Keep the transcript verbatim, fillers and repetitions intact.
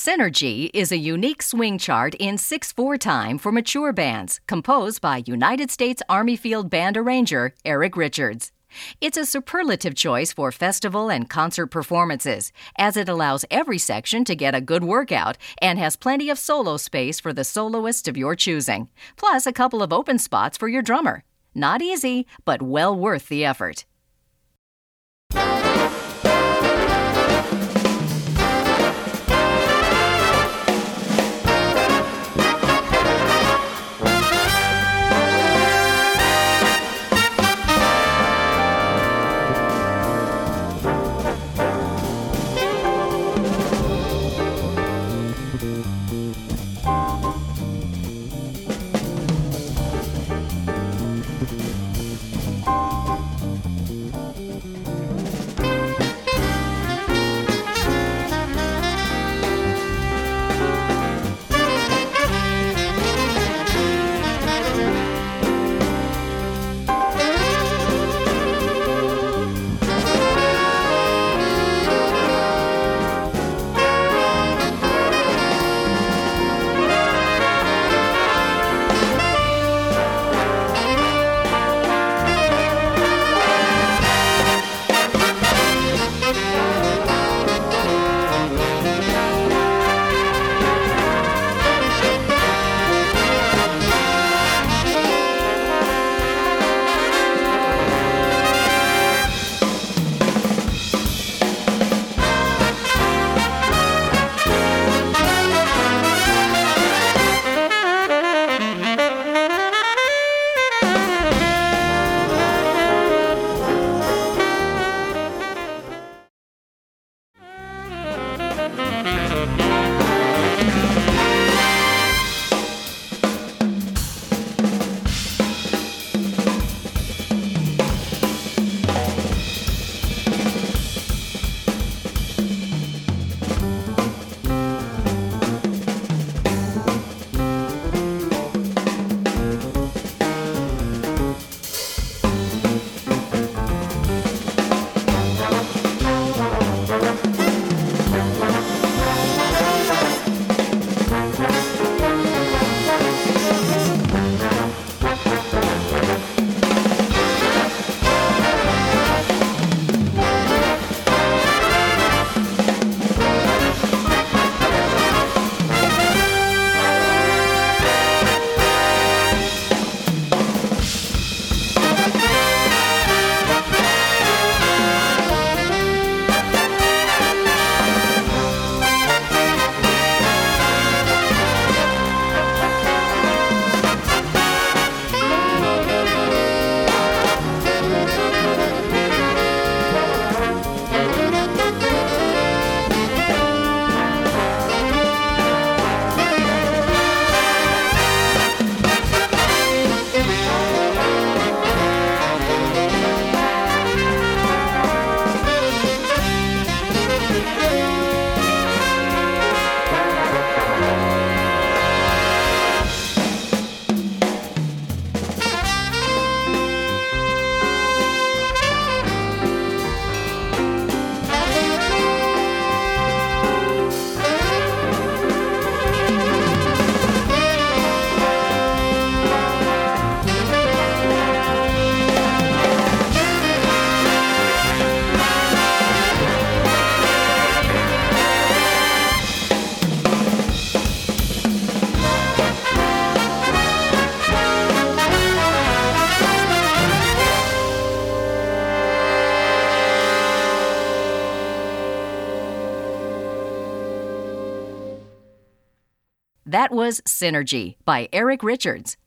Synergy is a unique swing chart in six four time for mature bands, composed by United States Army Field Band arranger Eric Richards. It's a superlative choice for festival and concert performances, as it allows every section to get a good workout and has plenty of solo space for the soloist of your choosing, plus a couple of open spots for your drummer. Not easy, but well worth the effort. That was Synergy by Eric Richards,